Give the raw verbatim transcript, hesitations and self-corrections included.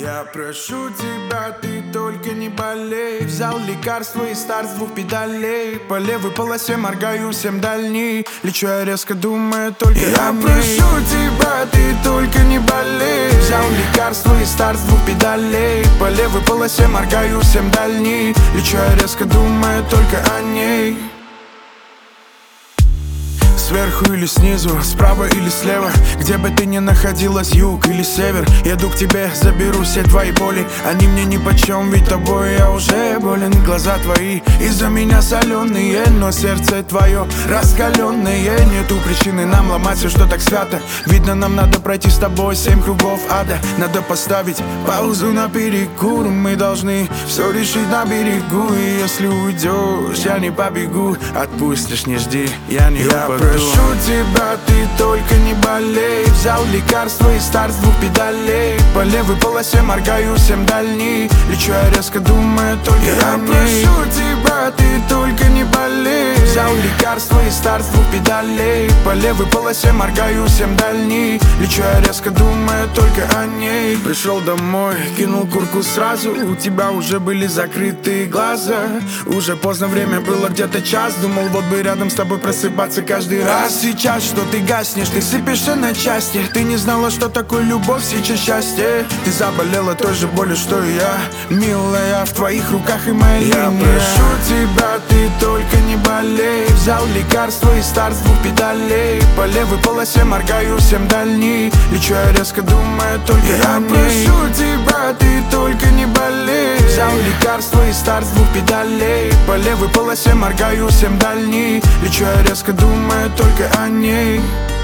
Я прошу тебя, ты только не болей. Взял лекарство и старт с двух педалей. По левой полосе моргаю всем дальней. Лечу я резко, думаю только я о ней. Я прошу тебя, ты только не болей. Взял лекарство и старт с двух педалей. По левой полосе моргаю всем дальней. Лечу я резко, думаю только о ней. Сверху или снизу, справа или слева, где бы ты ни находилась, юг или север, еду к тебе, заберу все твои боли. Они мне нипочем, ведь тобой я уже болен. Глаза твои из-за меня соленые, но сердце твое раскаленное. Нету причины нам ломать все, что так свято. Видно, нам надо пройти с тобой семь кругов ада. Надо поставить паузу на перекур. Мы должны все решить на берегу. И если уйдешь, я не побегу. Отпустишь, не жди, я не упаду. Прошу тебя, ты только не болей. Взял лекарство и старт с двух педалей. По левой полосе моргаю всем дальней. Лечу я резко, думаю только я о ней. Прошу тебя, ты только не болей. Взял лекарство и старт с двух педалей. По левой полосе моргаю всем дальней. Лечу я резко, думаю только о ней. Пришел домой, кинул куртку сразу. У тебя уже были закрытые глаза. Уже поздно, время было где-то час. Думал, вот бы рядом с тобой просыпаться каждый раз. А сейчас, что ты гаснешь, ты сыпешься на части. Ты не знала, что такое любовь, сейчас счастье. Ты заболела той же болью, что и я. Милая, в твоих руках и моя линия. Я прошу тебя, ты только не болей. Взял лекарство и старт с двух педалей. По левой полосе моргаю всем дальней. Лечу я резко, думаю только я о ней. Я прошу тебя, ты только не болей. Взял лекарство и старт с двух педалей. По левой полосе моргаю всем дальней. Лечу я резко, думаю только о ней.